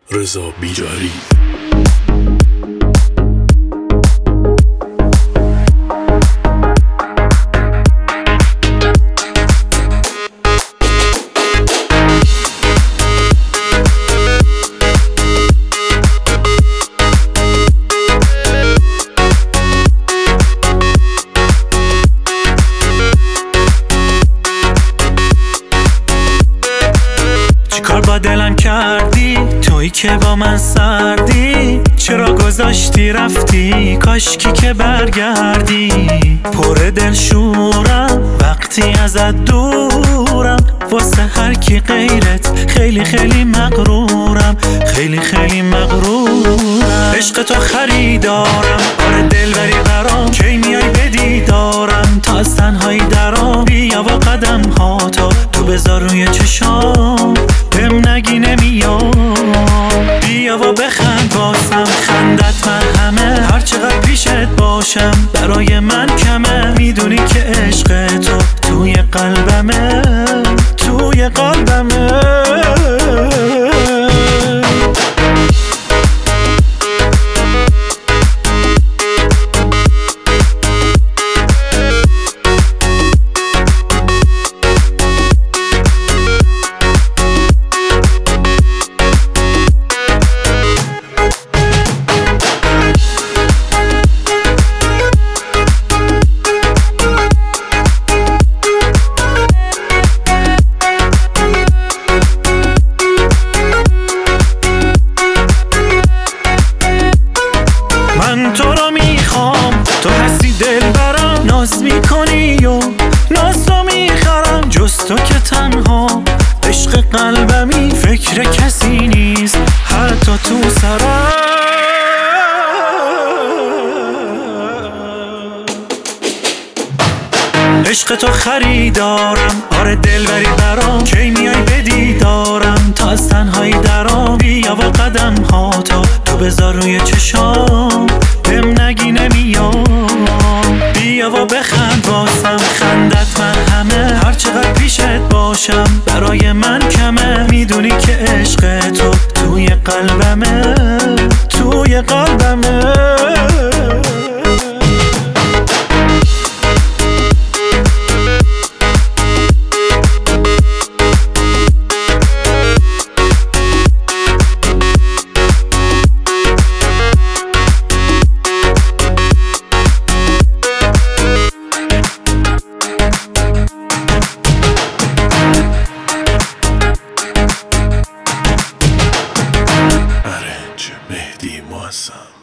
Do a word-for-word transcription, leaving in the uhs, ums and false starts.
رضا بیجاری. چیکار با دلم کردی تویی که با من سردی؟ چرا گذاشتی رفتی؟ کاشکی که برگردی. پر دل شورم وقتی ازت دورم، واسه هر کی غیرت خیلی خیلی مغرورم، خیلی خیلی مغرورم. عشق تو خریدارم، آره دلبری برام، کی میای به دیدارم؟ تا از تنهایی درام، بیا و قدم ها تا تو بذار روی چشام، بهم نگی نمیام. بیا و بخند واسم، خندت مرهمه، هر چقدر پیشت باشم برای من کمه. میدونی که عشق تو توی قلبمه، توی قلبمه. من تو رو میخوام، تو هستی دلبرم، ناز میکنی و ناز تو میخرم. جز تو که تنها عشق قلبمی، فکر کسی نیست حتی تو سرم. عشق تو خریدارم، آره دلبری برام، کی میای به دیدارم؟ تا از تنهایی درام، بیا و قدم ها تا تو بذار روی چشام، بهم نگی نمیام. بیا و بخند واسم، خندت مرهمه، هر چقدر پیشت باشم برای من کمه. میدونی که عشق تو توی قلبمه، توی قلبمه. مهدی معظم.